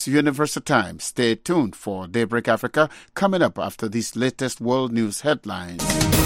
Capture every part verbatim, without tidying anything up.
Universal Time. Stay tuned for Daybreak Africa coming up after these latest world news headlines.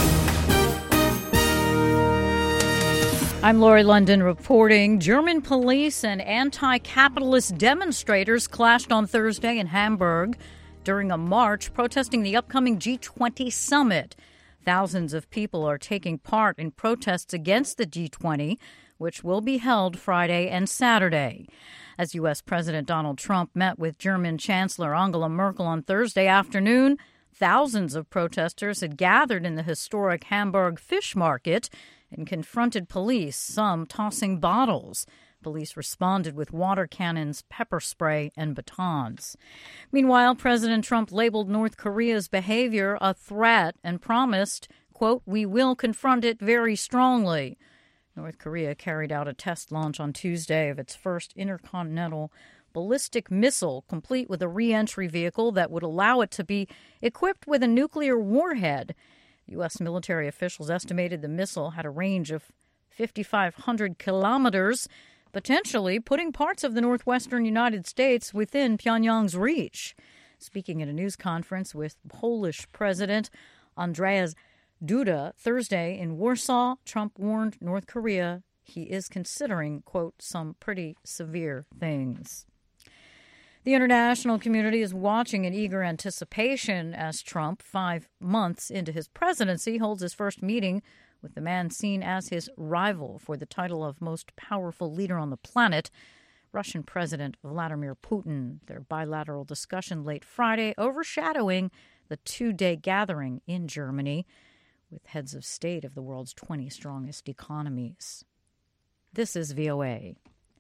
I'm Lori London reporting. German police and anti-capitalist demonstrators clashed on Thursday in Hamburg during a march protesting the upcoming G twenty summit. Thousands of people are taking part in protests against the G twenty, which will be held Friday and Saturday. As U S. President Donald Trump met with German Chancellor Angela Merkel on Thursday afternoon, thousands of protesters had gathered in the historic Hamburg Fish Market and confronted police, some tossing bottles. Police responded with water cannons, pepper spray, and batons. Meanwhile, President Trump labeled North Korea's behavior a threat and promised, quote, "We will confront it very strongly." North Korea carried out a test launch on Tuesday of its first intercontinental ballistic missile, complete with a re-entry vehicle that would allow it to be equipped with a nuclear warhead. U S military officials estimated the missile had a range of five thousand five hundred kilometers, potentially putting parts of the northwestern United States within Pyongyang's reach. Speaking at a news conference with Polish President Andrzej Duda Thursday in Warsaw, Trump warned North Korea he is considering, quote, some pretty severe things. The international community is watching in eager anticipation as Trump, five months into his presidency, holds his first meeting with the man seen as his rival for the title of most powerful leader on the planet, Russian President Vladimir Putin. Their bilateral discussion late Friday overshadowing the two-day gathering in Germany with heads of state of the world's twenty strongest economies. This is V O A.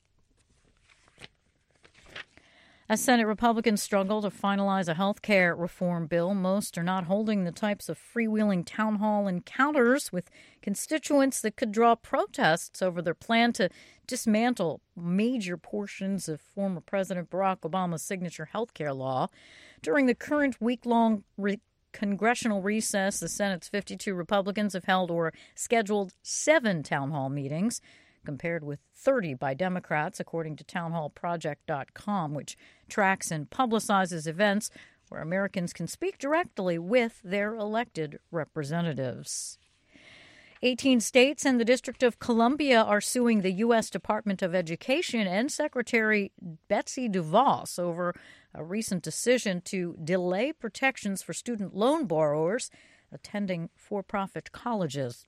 As Senate Republicans struggle to finalize a health care reform bill, most are not holding the types of freewheeling town hall encounters with constituents that could draw protests over their plan to dismantle major portions of former President Barack Obama's signature health care law. During the current week-long re- congressional recess, the Senate's fifty-two Republicans have held or scheduled seven town hall meetings, compared with thirty by Democrats, according to town hall project dot com, which tracks and publicizes events where Americans can speak directly with their elected representatives. eighteen states and the District of Columbia are suing the U S. Department of Education and Secretary Betsy DeVos over a recent decision to delay protections for student loan borrowers attending for-profit colleges.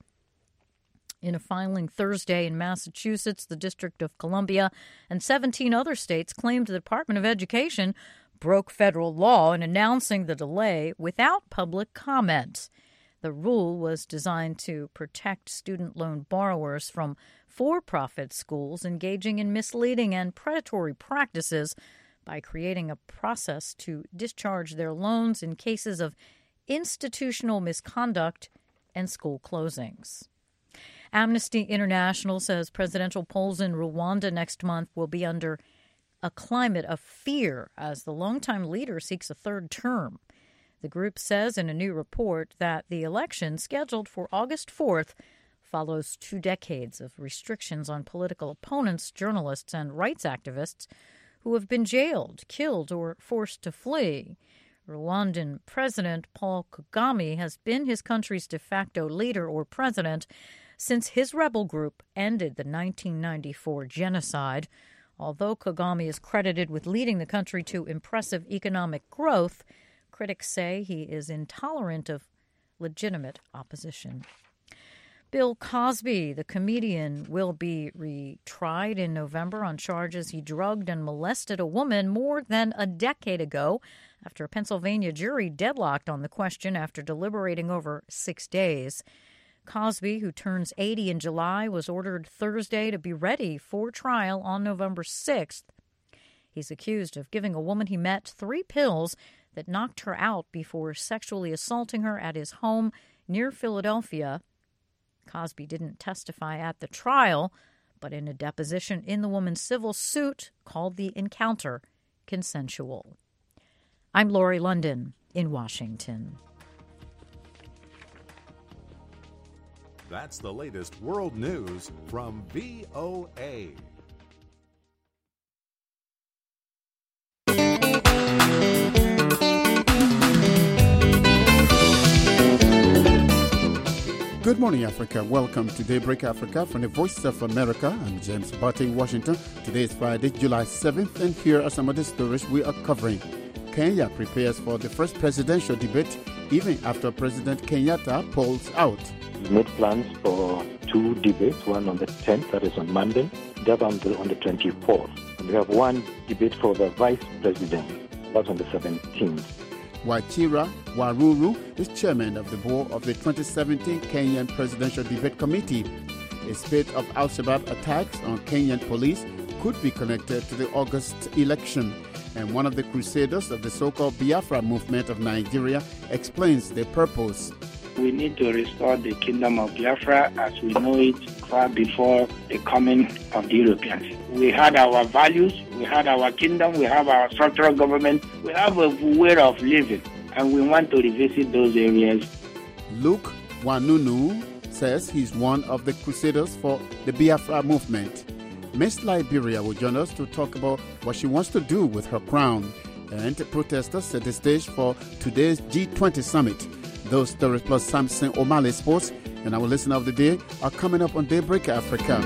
In a filing Thursday in Massachusetts, the District of Columbia and seventeen other states claimed the Department of Education broke federal law in announcing the delay without public comment. The rule was designed to protect student loan borrowers from for-profit schools engaging in misleading and predatory practices by creating a process to discharge their loans in cases of institutional misconduct and school closings. Amnesty International says presidential polls in Rwanda next month will be under a climate of fear as the longtime leader seeks a third term. The group says in a new report that the election, scheduled for August fourth, follows two decades of restrictions on political opponents, journalists, and rights activists who have been jailed, killed, or forced to flee. Rwandan President Paul Kagame has been his country's de facto leader or president since his rebel group ended the nineteen ninety-four genocide. Although Kagame is credited with leading the country to impressive economic growth, critics say he is intolerant of legitimate opposition. Bill Cosby, the comedian, will be retried in November on charges he drugged and molested a woman more than a decade ago after a Pennsylvania jury deadlocked on the question after deliberating over six days. Cosby, who turns eighty in July, was ordered Thursday to be ready for trial on November sixth. He's accused of giving a woman he met three pills that knocked her out before sexually assaulting her at his home near Philadelphia. Cosby didn't testify at the trial, but in a deposition in the woman's civil suit called the encounter consensual. I'm Lori London in Washington. That's the latest world news from V O A. Good morning, Africa. Welcome to Daybreak Africa from the Voice of America. I'm James Barty in Washington. Today is Friday, July seventh, and here are some of the stories we are covering. Kenya prepares for the first presidential debate even after President Kenyatta pulls out. We made plans for two debates, one on the tenth, that is on Monday, the other on the, on the twenty-fourth. And we have one debate for the vice president, that's on the seventeenth. Wachira Waruru is chairman of the board of the twenty seventeen Kenyan Presidential Debate Committee. A spate of Al-Shabaab attacks on Kenyan police could be connected to the August election. And one of the crusaders of the so-called Biafra movement of Nigeria explains their purpose. We need to restore the kingdom of Biafra as we know it far before the coming of the Europeans. We had our values, we had our kingdom, we have our structural government, we have a way of living, and we want to revisit those areas. Luke Wanunu says he's one of the crusaders for the Biafra movement. Miss Liberia will join us to talk about what she wants to do with her crown. And protesters set the stage for today's G twenty summit. Those stories plus Samson O'Malley Sports and our listener of the day are coming up on Daybreak Africa.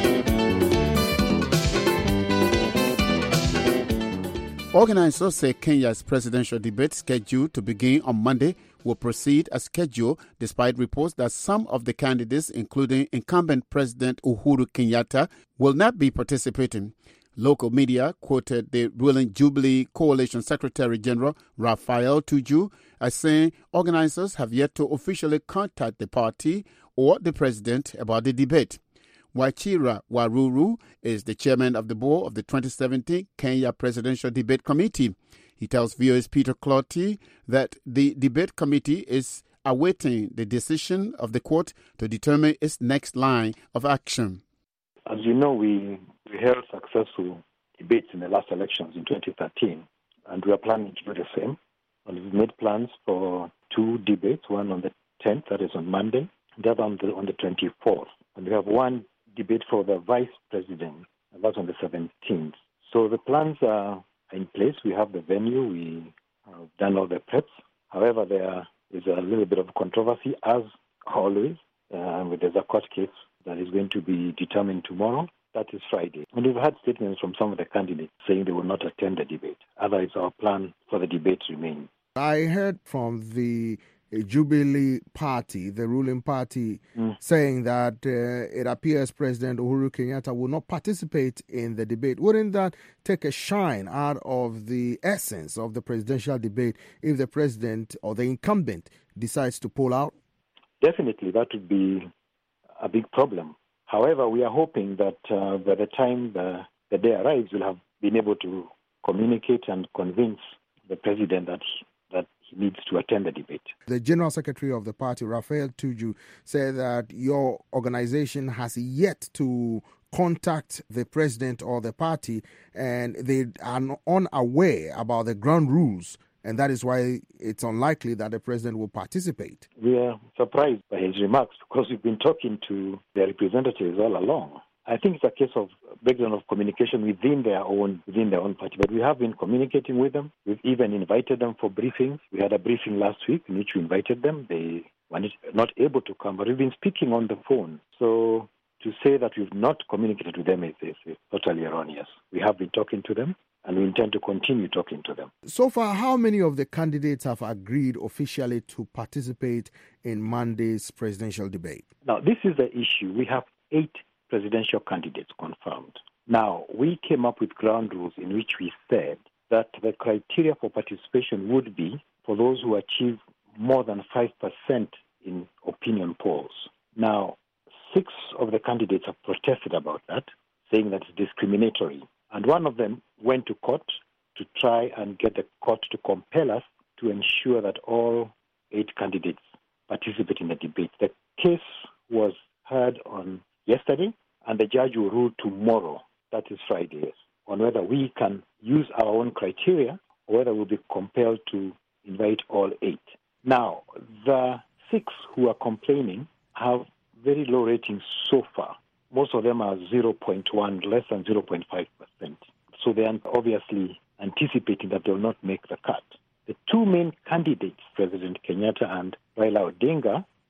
Organizers say Kenya's presidential debate scheduled to begin on Monday will proceed as scheduled despite reports that some of the candidates, including incumbent President Uhuru Kenyatta, will not be participating. Local media quoted the ruling Jubilee Coalition Secretary General Raphael Tuju as saying organizers have yet to officially contact the party or the president about the debate. Wachira Waruru is the chairman of the board of the twenty seventeen Kenya Presidential Debate Committee. He tells V O A's Peter Clotty that the debate committee is awaiting the decision of the court to determine its next line of action. As you know, we, we held successful debates in the last elections in twenty thirteen, and we are planning to do the same. And we've made plans for two debates, one on the tenth, that is on Monday, the other on the, on the twenty-fourth. And we have one debate for the vice president, and that's on the seventeenth. So the plans are in place. We have the venue. We have done all the preps. However, there is a little bit of controversy, as always. Uh, there's a court case that is going to be determined tomorrow. That is Friday. And we've had statements from some of the candidates saying they will not attend the debate. Otherwise, our plan for the debate remains. I heard from the Jubilee Party, the ruling party, mm. saying that uh, it appears President Uhuru Kenyatta will not participate in the debate. Wouldn't that take a shine out of the essence of the presidential debate if the president or the incumbent decides to pull out? Definitely, that would be a big problem. However, we are hoping that uh, by the time the, the day arrives, we'll have been able to communicate and convince the president that that he needs to attend the debate. The General Secretary of the party, Raphael Tuju, said that your organization has yet to contact the president or the party, and they are unaware about the ground rules, and that is why it's unlikely that the president will participate. We are surprised by his remarks because we've been talking to their representatives all along. I think it's a case of breakdown of communication within their own within their own party. But we have been communicating with them. We've even invited them for briefings. We had a briefing last week in which we invited them. They were not able to come, but we've been speaking on the phone. So to say that we've not communicated with them is, is, is totally erroneous. We have been talking to them, and we intend to continue talking to them. So far, how many of the candidates have agreed officially to participate in Monday's presidential debate? Now, this is the issue. We have eight presidential candidates confirmed. Now, we came up with ground rules in which we said that the criteria for participation would be for those who achieve more than five percent in opinion polls. Now, six of the candidates have protested about that, saying that it's discriminatory. And one of them went to court to try and get the court to compel us to ensure that all eight candidates participate in the debate. The case was heard on yesterday, and the judge will rule tomorrow, that is Friday, on whether we can use our own criteria or whether we'll be compelled to invite all eight. Now, the six who are complaining have very low ratings so far. Most of them are zero point one, less than zero point five percent. So they are obviously anticipating that they will not make the cut. The two main candidates, President Kenyatta and Raila Odinga,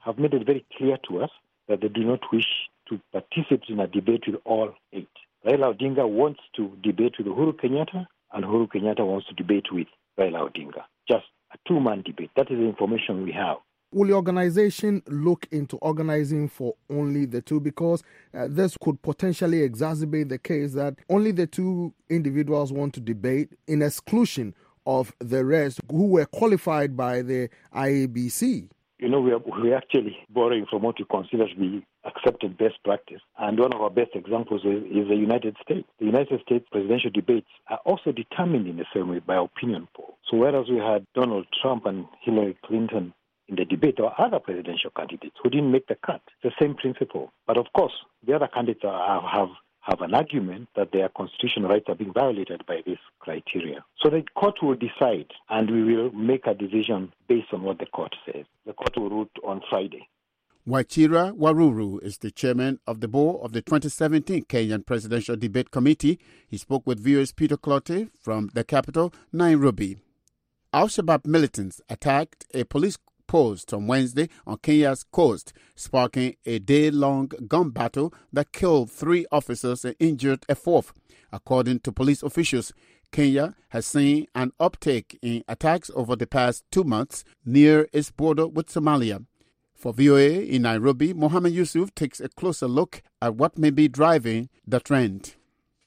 have made it very clear to us that they do not wish to participate in a debate with all eight. Raila Odinga wants to debate with Uhuru Kenyatta, and Uhuru Kenyatta wants to debate with Raila Odinga. Just a two-man debate. That is the information we have. Will the organization look into organizing for only the two? Because uh, this could potentially exacerbate the case that only the two individuals want to debate in exclusion of the rest who were qualified by the I A B C. You know, we are, we are actually borrowing from what we consider to be accepted best practice. And one of our best examples is, is the United States. The United States presidential debates are also determined in the same way by opinion polls. So whereas we had Donald Trump and Hillary Clinton in the debate, or other presidential candidates who didn't make the cut, the same principle. But of course, the other candidates are, have have an argument that their constitutional rights are being violated by this criteria. So the court will decide, and we will make a decision based on what the court says. The court will rule on Friday. Wachira Waruru is the chairman of the board of the twenty seventeen Kenyan Presidential Debate Committee. He spoke with V O A's Peter Clottey from the capital, Nairobi. Al-Shabaab militants attacked a police post on Wednesday on Kenya's coast, sparking a day-long gun battle that killed three officers and injured a fourth. According to police officials, Kenya has seen an uptick in attacks over the past two months near its border with Somalia. For V O A in Nairobi, Mohammed Yusuf takes a closer look at what may be driving the trend.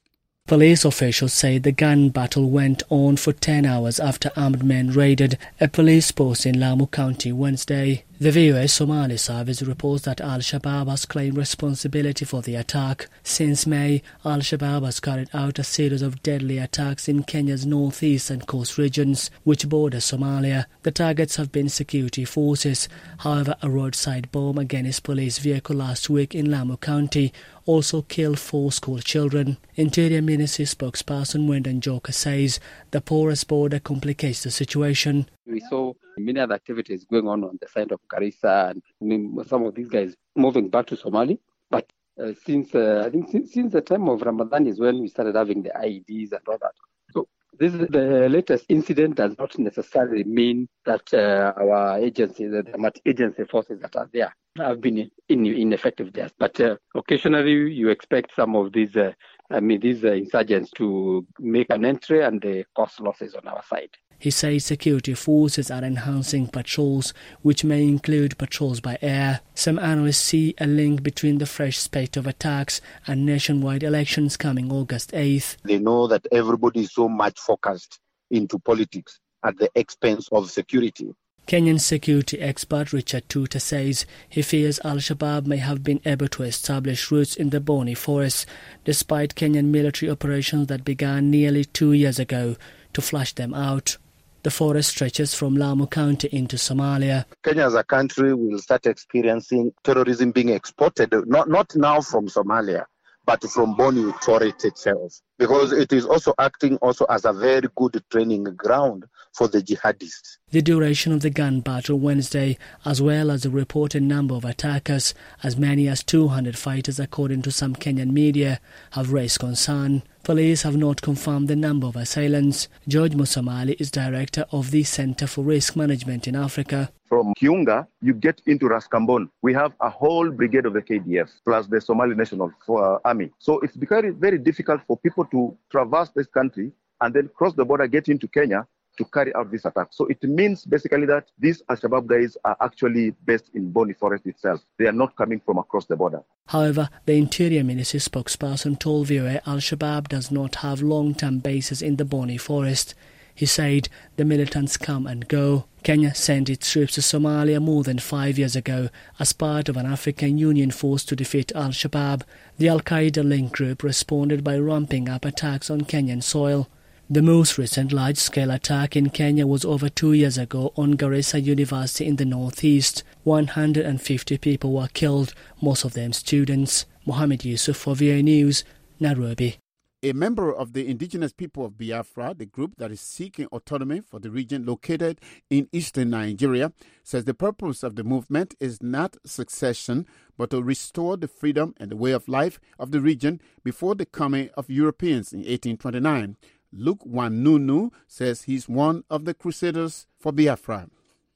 Police officials say the gun battle went on for ten hours after armed men raided a police post in Lamu County Wednesday. The V O A Somali service reports that Al-Shabaab has claimed responsibility for the attack. Since May, Al-Shabaab has carried out a series of deadly attacks in Kenya's northeast and coast regions, which border Somalia. The targets have been security forces. However, a roadside bomb against police vehicle last week in Lamu County also killed four school children. Interior Ministry spokesperson Wendan Joka says the porous border complicates the situation. We saw many other activities going on on the side of Garissa and some of these guys moving back to Somali. But uh, since uh, I think since, since the time of Ramadan is when we started having the I E Ds and all that. So this is the latest incident does not necessarily mean that uh, our agencies, the agency forces that are there, have been in, in, ineffective there. But uh, occasionally you expect some of these, uh, I mean, these uh, insurgents to make an entry and they cause losses on our side. He says security forces are enhancing patrols, which may include patrols by air. Some analysts see a link between the fresh spate of attacks and nationwide elections coming August eighth. They know that everybody is so much focused into politics at the expense of security. Kenyan security expert Richard Tuta says he fears Al-Shabaab may have been able to establish roots in the Boni forest, despite Kenyan military operations that began nearly two years ago to flush them out. The forest stretches from Lamu County into Somalia. Kenya as a country will start experiencing terrorism being exported, not, not now from Somalia, but from Boni Forest itself, because it is also acting also as a very good training ground for the jihadists. The duration of the gun battle Wednesday, as well as the reported number of attackers, as many as two hundred fighters according to some Kenyan media, have raised concern. Police have not confirmed the number of assailants. George Musamali is director of the Center for Risk Management in Africa. From Kiunga, you get into Raskambon. We have a whole brigade of the K D F, plus the Somali National Army. So it's becoming very difficult for people to traverse this country and then cross the border, get into Kenya to carry out this attack. So it means basically that these Al-Shabaab guys are actually based in Boni Forest itself. They are not coming from across the border. However, the Interior Ministry spokesperson told V O A Al-Shabaab does not have long-term bases in the Boni Forest. He said the militants come and go. Kenya sent its troops to Somalia more than five years ago as part of an African Union force to defeat Al-Shabaab. The Al-Qaeda-linked group responded by ramping up attacks on Kenyan soil. The most recent large-scale attack in Kenya was over two years ago on Garissa University in the northeast. one hundred fifty people were killed, most of them students. Mohammed Yusuf for V O A News, Nairobi. A member of the indigenous people of Biafra, the group that is seeking autonomy for the region located in eastern Nigeria, says the purpose of the movement is not succession, but to restore the freedom and the way of life of the region before the coming of Europeans in eighteen twenty-nine. Luke Wanunu says he's one of the crusaders for Biafra.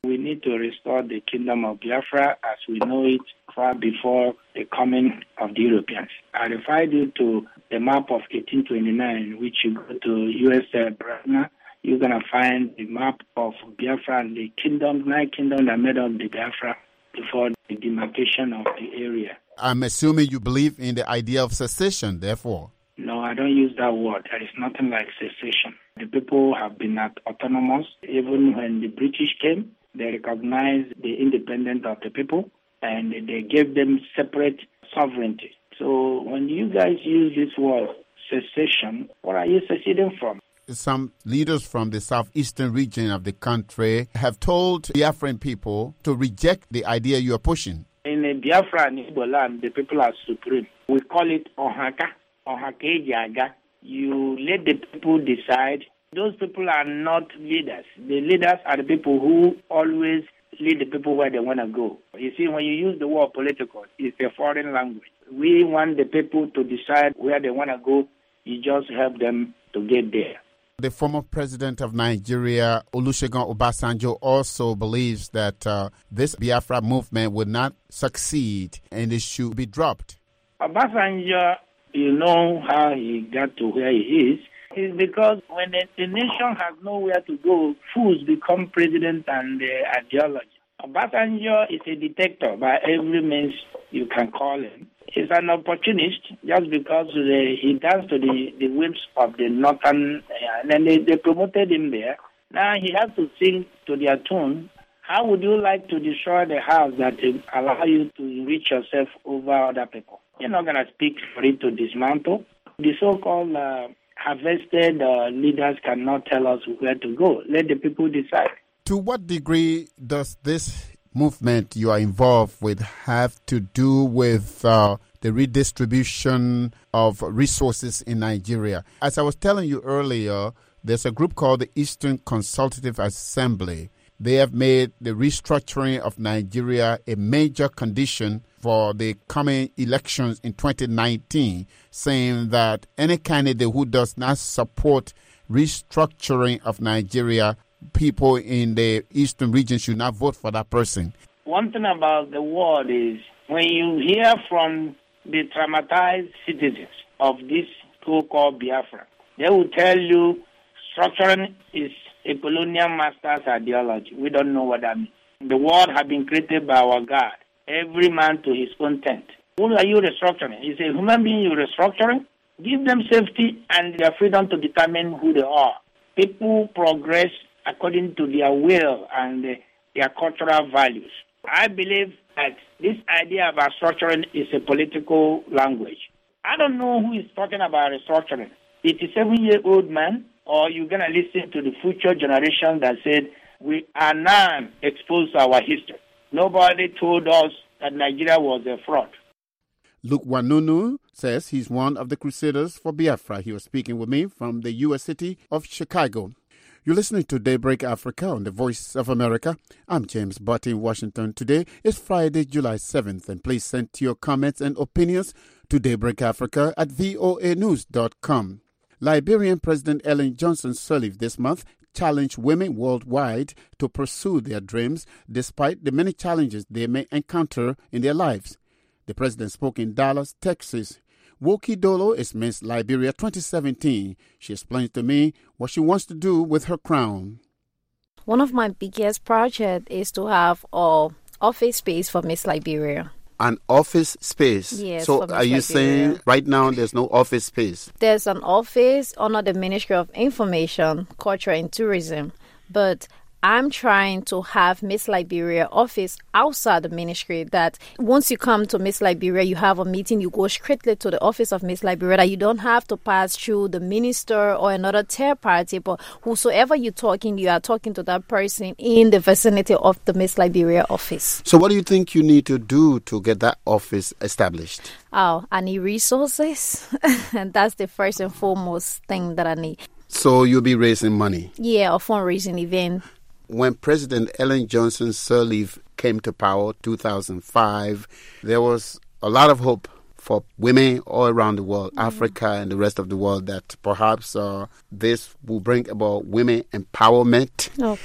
We need to restore the kingdom of Biafra as we know it far before the coming of the Europeans. I refer you to the map of eighteen twenty-nine, which you go to U S A Brana. You're going to find the map of Biafra and the kingdom, nine kingdoms that made up the Biafra before the demarcation of the area. I'm assuming you believe in the idea of secession, therefore. No, I don't use that word. There is nothing like secession. The people have been autonomous. Even when the British came, they recognized the independence of the people and they gave them separate sovereignty. So when you guys use this word secession, what are you seceding from? Some leaders from the southeastern region of the country have told Biafran people to reject the idea you are pushing. In the Biafra and Igbo land, the people are supreme. We call it Ohaka, Ohake Jaga. You let the people decide. Those people are not leaders. The leaders are the people who always lead the people where they want to go. You see, when you use the word political, it's a foreign language. We want the people to decide where they want to go. You just help them to get there. The former president of Nigeria, Olusegun Obasanjo, also believes that uh, this Biafra movement would not succeed and it should be dropped. Obasanjo, you know how he got to where he is. It's because when the, the nation has nowhere to go, fools become president and uh, ideology. Obasanjo is a dictator by every means you can call him. He's an opportunist just because the, he danced to the, the whims of the northern, uh, and then they, they promoted him there. Now he has to sing to their tune. How would you like to destroy the house that allow you to enrich yourself over other people? You're not going to speak for it to dismantle. The so-called uh, harvested uh, leaders cannot tell us where to go. Let the people decide. To what degree does this movement you are involved with have to do with uh, the redistribution of resources in Nigeria? As I was telling you earlier, there's a group called the Eastern Consultative Assembly. They have made the restructuring of Nigeria a major condition for the coming elections in twenty nineteen, saying that any candidate who does not support restructuring of Nigeria, people in the eastern region should not vote for that person. One thing about the world is when you hear from the traumatized citizens of this so-called Biafra, they will tell you structuring is a colonial master's ideology. We don't know what that means. The world has been created by our God, every man to his own tent. Who are you restructuring? Is a human being you're restructuring? Give them safety and their freedom to determine who they are. People progress according to their will and uh, their cultural values. I believe that this idea of restructuring is a political language. I don't know who is talking about restructuring. eighty-seven-year-old man, or you're going to listen to the future generation that said, we are now exposed to our history. Nobody told us that Nigeria was a fraud. Luke Wanunu says he's one of the crusaders for Biafra. He was speaking with me from the U S city of Chicago. You're listening to Daybreak Africa on the Voice of America. I'm James Butt in Washington. Today is Friday, July seventh, and please send your comments and opinions to Daybreak Africa at voa news dot com. Liberian President Ellen Johnson Sirleaf this month challenged women worldwide to pursue their dreams despite the many challenges they may encounter in their lives. The president spoke in Dallas, Texas. Woki Dolo is Miss Liberia twenty seventeen. She explains to me what she wants to do with her crown. One of my biggest projects is to have an office space for Miss Liberia. An office space? Yes. So are you Liberia. saying right now there's no office space? There's an office under the Ministry of Information, Culture and Tourism, but I'm trying to have Miss Liberia office outside the ministry, that once you come to Miss Liberia, you have a meeting, you go strictly to the office of Miss Liberia, that you don't have to pass through the minister or another third party, but whosoever you're talking, you are talking to that person in the vicinity of the Miss Liberia office. So what do you think you need to do to get that office established? Oh, I need resources, and that's the first and foremost thing that I need. So you'll be raising money? Yeah, a fundraising event. When President Ellen Johnson Sirleaf came to power, two thousand five, there was a lot of hope for women all around the world, mm-hmm. Africa and the rest of the world, that perhaps uh, this will bring about women empowerment. Okay.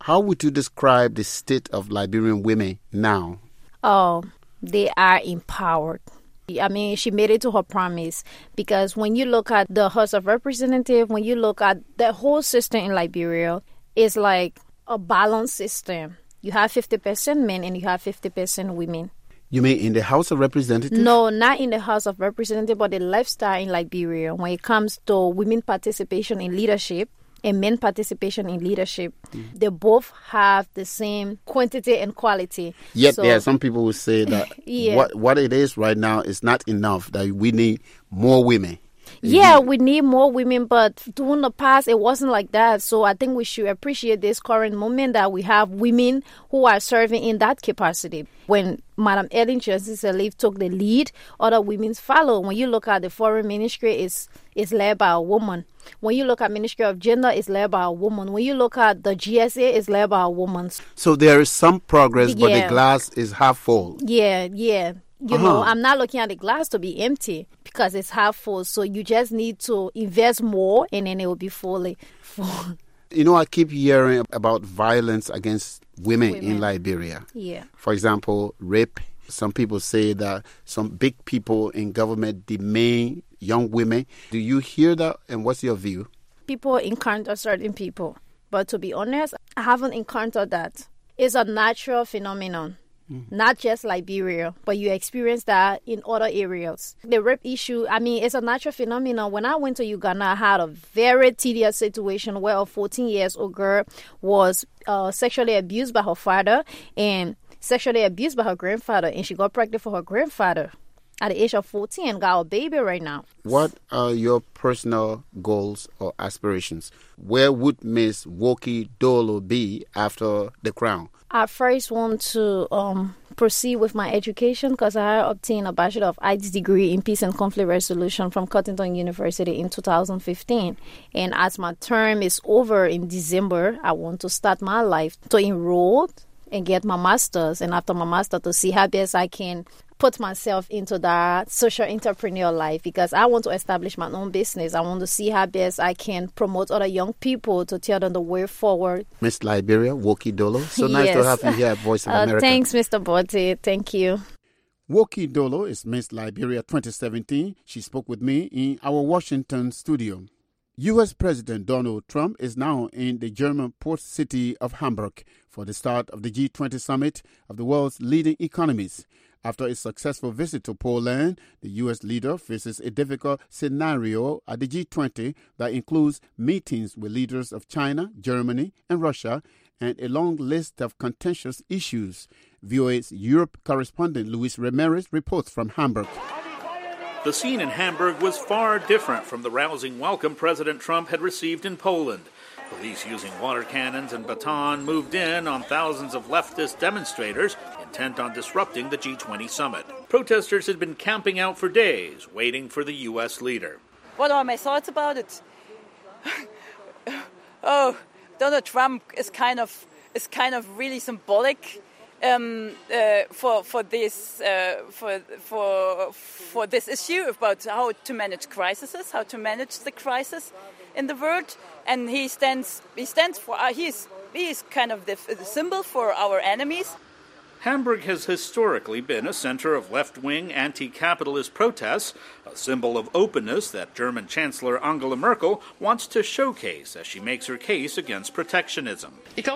How would you describe the state of Liberian women now? Oh, they are empowered. I mean, she made it to her promise, because when you look at the House of Representatives, when you look at the whole system in Liberia, it's like a balanced system. You have fifty percent men and you have fifty percent women. You mean in the House of Representatives? No, not in the House of Representatives, but the lifestyle in Liberia when it comes to women participation in leadership and men participation in leadership. Mm. They both have the same quantity and quality. Yet so, there are some people who say that yeah. what, what it is right now is not enough, that we need more women. Yeah, we need more women, but during the past, it wasn't like that. So I think we should appreciate this current moment that we have women who are serving in that capacity. When Madam Ellen Johnson Sirleaf took the lead, other women follow. When you look at the foreign ministry, it's, it's led by a woman. When you look at Ministry of Gender, it's led by a woman. When you look at the G S A, it's led by a woman. So there is some progress, but yeah. the glass is half full. Yeah, yeah. You uh-huh. know, I'm not looking at the glass to be empty because it's half full. So you just need to invest more and then it will be fully full. You know, I keep hearing about violence against women, women. in Liberia. Yeah. For example, rape. Some people say that some big people in government demean young women. Do you hear that, and what's your view? People encounter certain people. But to be honest, I haven't encountered that. It's a natural phenomenon. Not just Liberia, but you experience that in other areas. The rape issue, I mean, it's a natural phenomenon. When I went to Uganda, I had a very tedious situation where a fourteen years old girl was uh, sexually abused by her father and sexually abused by her grandfather, and she got pregnant for her grandfather at the age of fourteen and got a baby right now. What are your personal goals or aspirations? Where would Miss Woki Dolo be after the crown? I first want to um, proceed with my education because I obtained a Bachelor of Arts degree in Peace and Conflict Resolution from Cottington University in two thousand fifteen. And as my term is over in December, I want to start my life to enroll and get my master's. And after my master's, to see how best I can put myself into that social entrepreneur life, because I want to establish my own business. I want to see how best I can promote other young people to tell them the way forward. Miss Liberia, Woki Dolo, so nice yes. to have you here at Voice of uh, America. Thanks, Mister Botti. Thank you. Woki Dolo is Miss Liberia twenty seventeen. She spoke with me in our Washington studio. U S President Donald Trump is now in the German port city of Hamburg for the start of the G twenty summit of the world's leading economies. After a successful visit to Poland, the U S leader faces a difficult scenario at the G twenty that includes meetings with leaders of China, Germany, and Russia, and a long list of contentious issues. V O A's Europe correspondent Luis Ramirez reports from Hamburg. The scene in Hamburg was far different from the rousing welcome President Trump had received in Poland. Police using water cannons and baton moved in on thousands of leftist demonstrators intent on disrupting the G twenty summit. Protesters had been camping out for days, waiting for the U S leader. What are my thoughts about it? Oh, Donald Trump is kind of is kind of really symbolic um, uh, for for this uh, for for for this issue about how to manage crises, how to manage the crisis in the world, and he stands he stands for uh, he's he's kind of the, the symbol for our enemies. Hamburg has historically been a center of left-wing anti-capitalist protests, a symbol of openness that German Chancellor Angela Merkel wants to showcase as she makes her case against protectionism.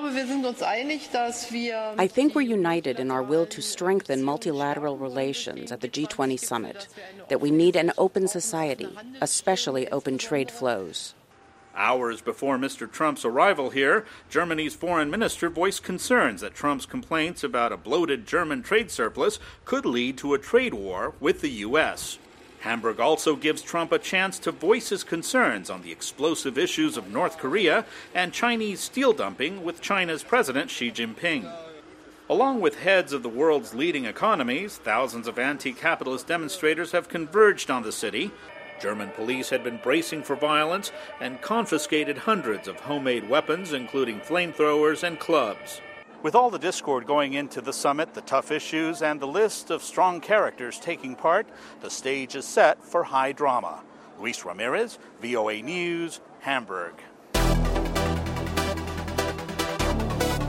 I think we're united in our will to strengthen multilateral relations at the G twenty summit, that we need an open society, especially open trade flows. Hours before Mister Trump's arrival here, Germany's foreign minister voiced concerns that Trump's complaints about a bloated German trade surplus could lead to a trade war with the U S. Hamburg also gives Trump a chance to voice his concerns on the explosive issues of North Korea and Chinese steel dumping with China's President Xi Jinping. Along with heads of the world's leading economies, thousands of anti-capitalist demonstrators have converged on the city. German police had been bracing for violence and confiscated hundreds of homemade weapons, including flamethrowers and clubs. With all the discord going into the summit, the tough issues, and the list of strong characters taking part, the stage is set for high drama. Luis Ramirez, V O A News, Hamburg.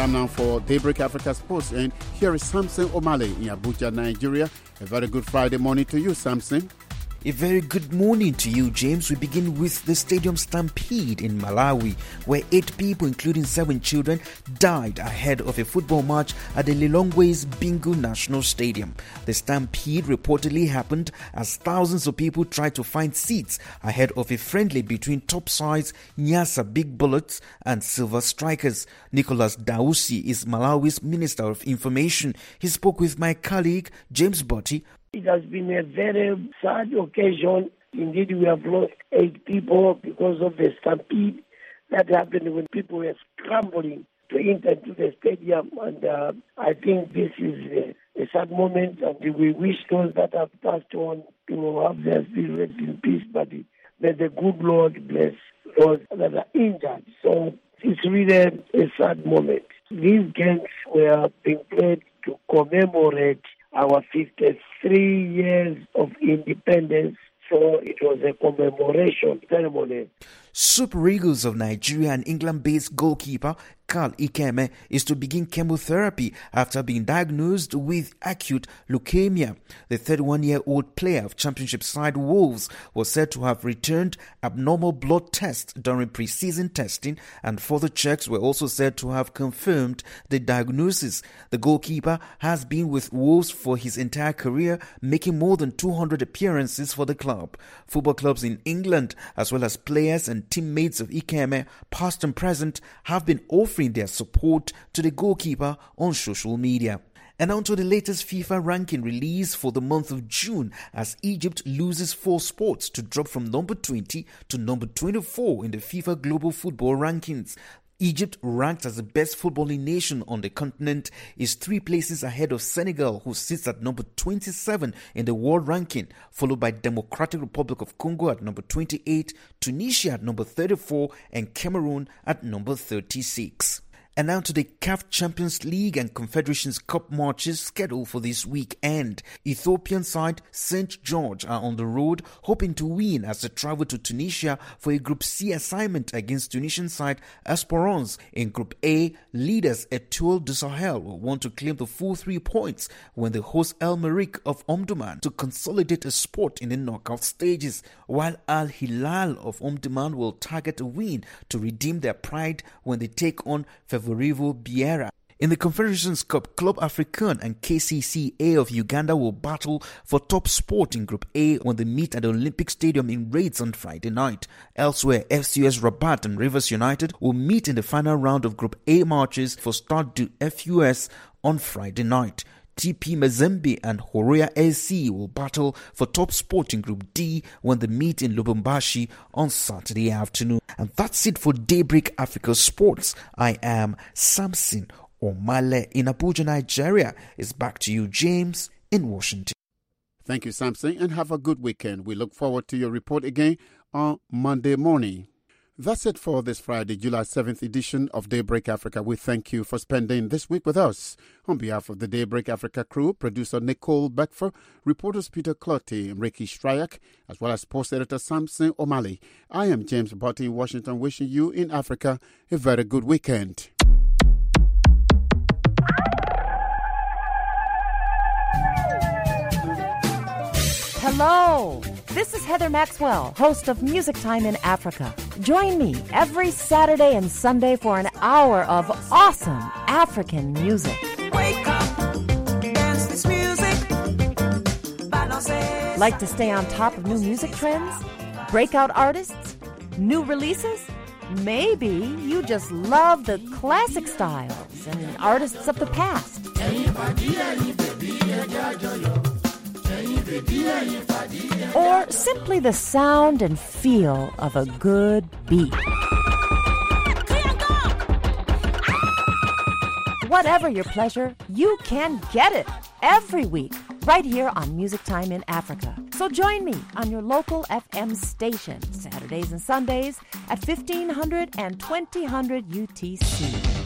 Time now for Daybreak Africa Sports, and here is Samson Omale in Abuja, Nigeria. A very good Friday morning to you, Samson. A very good morning to you, James. We begin with the stadium stampede in Malawi, where eight people, including seven children, died ahead of a football match at the Lilongwe's Bingu National Stadium. The stampede reportedly happened as thousands of people tried to find seats ahead of a friendly between top-sides Nyasa Big Bullets and Silver Strikers. Nicholas Dausi is Malawi's Minister of Information. He spoke with my colleague, James Botti. It has been a very sad occasion. Indeed, we have lost eight people because of the stampede that happened when people were scrambling to enter into the stadium. And uh, I think this is a, a sad moment, and we wish those that have passed on to have their spirits in peace. But may the good Lord bless those that are injured. So it's really a sad moment. These games were being played to commemorate our fifty-three years of independence, so it was a commemoration ceremony. Super Eagles of Nigeria and England-based goalkeeper Carl Ikeme is to begin chemotherapy after being diagnosed with acute leukemia. The thirty-one-year-old player of Championship side Wolves was said to have returned abnormal blood tests during pre-season testing, and further checks were also said to have confirmed the diagnosis. The goalkeeper has been with Wolves for his entire career, making more than two hundred appearances for the club. Football clubs in England, as well as players and teammates of Ikeme, past and present, have been offering their support to the goalkeeper on social media. And on to the latest FIFA ranking release for the month of June, as Egypt loses four spots to drop from number twenty to number twenty-four in the FIFA Global Football Rankings. Egypt, ranked as the best footballing nation on the continent, is three places ahead of Senegal, who sits at number twenty-seven in the world ranking, followed by Democratic Republic of Congo at number twenty-eight, Tunisia at number thirty-four, and Cameroon at number thirty-six. And now to the C A F Champions League and Confederations Cup matches scheduled for this weekend. Ethiopian side Saint George are on the road, hoping to win as they travel to Tunisia for a Group C assignment against Tunisian side Esperance. In Group A, leaders Etoile du Sahel will want to claim the full three points when they host El Merreikh of Omdurman to consolidate a spot in the knockout stages, while Al Hilal of Omdurman will target a win to redeem their pride when they take on Favorivo Biera. In the Confederations Cup, Club Africain and K C C A of Uganda will battle for top spot in Group A when they meet at the Olympic Stadium in Raids on Friday night. Elsewhere, F C S Rabat and Rivers United will meet in the final round of Group A matches for Stade du F U S on Friday night. T P Mazembe and Horoya A C will battle for top spot in Group D when they meet in Lubumbashi on Saturday afternoon. And that's it for Daybreak Africa Sports. I am Samson Omale in Abuja, Nigeria. It's back to you, James, in Washington. Thank you, Samson, and have a good weekend. We look forward to your report again on Monday morning. That's it for this Friday, July seventh edition of Daybreak Africa. We thank you for spending this week with us. On behalf of the Daybreak Africa crew, producer Nicole Beckford, reporters Peter Clottey and Ricky Stryak, as well as sports editor Samson Omale, I am James Botti in Washington, wishing you in Africa a very good weekend. Hello, this is Heather Maxwell, host of Music Time in Africa. Join me every Saturday and Sunday for an hour of awesome African music. Wake up, dance this music. Like to stay on top of new music trends? Breakout artists? New releases? Maybe you just love the classic styles and artists of the past. Or simply the sound and feel of a good beat. Whatever your pleasure, you can get it every week right here on Music Time in Africa. So join me on your local F M station Saturdays and Sundays at fifteen hundred and twenty hundred U T C.